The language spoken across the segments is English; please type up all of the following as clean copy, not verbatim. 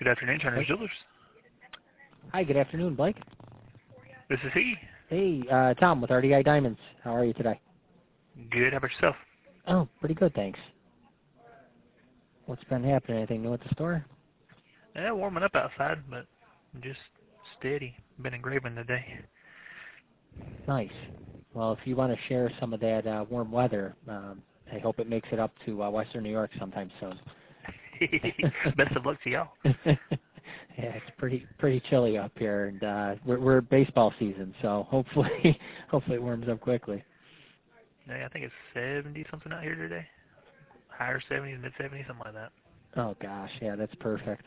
afternoon, Turner's Jewelers. Hi, good afternoon, Blake. This is he. Hey, Tom with RDI Diamonds. How are you today? Good. How about yourself? Oh, pretty good, thanks. What's been happening? Anything new at the store? Yeah, warming up outside, but just steady. Been engraving today. Nice. Well, if you want to share some of that warm weather, I hope it makes it up to Western New York sometime soon. Best of luck to y'all. Yeah, it's pretty chilly up here, and we're baseball season, so hopefully it warms up quickly. Yeah, I think it's 70 something out here today. Higher 70s, mid 70s, something like that. Oh gosh, yeah, that's perfect.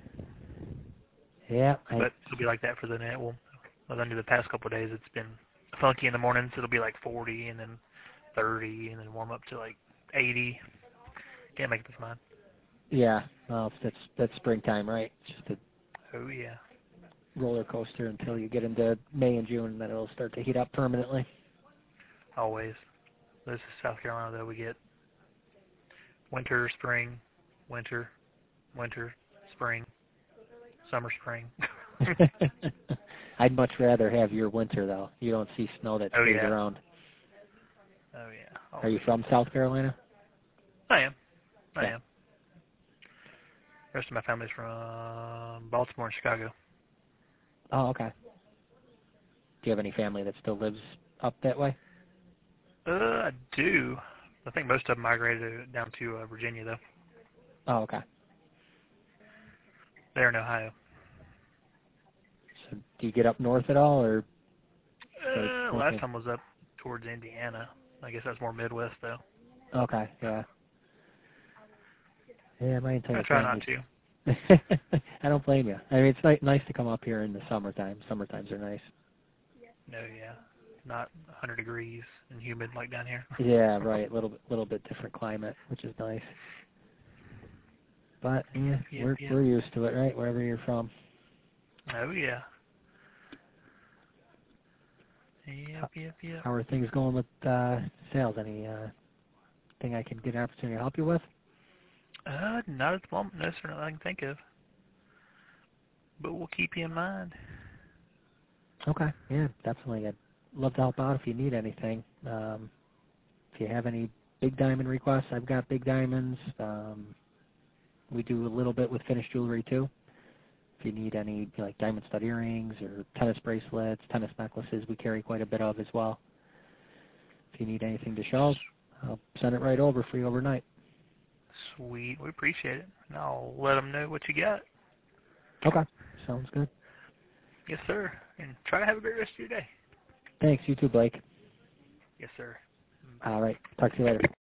Yeah, But it'll be like that for the night. Well, under the past couple of days, it's been funky in the mornings. It'll be like 40, and then 30, and then warm up to like 80. Can't make up its mind. Yeah, well, that's springtime, right? It's just a Oh yeah. roller coaster until you get into May and June, and then it'll start to heat up permanently. Always. This is South Carolina, though. We get winter, spring, winter, winter, spring, summer, spring. I'd much rather have your winter, though. You don't see snow that stays around. Oh, yeah. Always. Are you from South Carolina? I am. I am. The rest of my family's from Baltimore and Chicago. Oh, okay. Do you have any family that still lives up that way? I do. I think most of them migrated down to Virginia, though. Oh, okay. They're in Ohio. So do you get up north at all, or? Last time was up towards Indiana. I guess that's more Midwest, though. Okay, yeah. Yeah, my entire I try not to. I don't blame you. I mean, it's nice to come up here in the summertime. Summertimes are nice. No, yeah. Not 100 degrees and humid like down here. Yeah, right. Little bit different climate, which is nice. But yeah, we're used to it, right? Wherever you're from. Oh yeah. Yep. How are things going with sales? Any thing I can get an opportunity to help you with? Not at the moment. No, sir. Not that I can think of. But we'll keep you in mind. Okay. Yeah, definitely. I'd love to help out if you need anything. If you have any big diamond requests, I've got big diamonds. We do a little bit with finished jewelry too. If you need any like diamond stud earrings or tennis bracelets, tennis necklaces, we carry quite a bit of as well. If you need anything to show, I'll send it right over for you overnight. Sweet. We appreciate it. And I'll let them know what you got. Okay. Sounds good. Yes, sir. And try to have a great rest of your day. Thanks. You too, Blake. Yes, sir. All right. Talk to you later.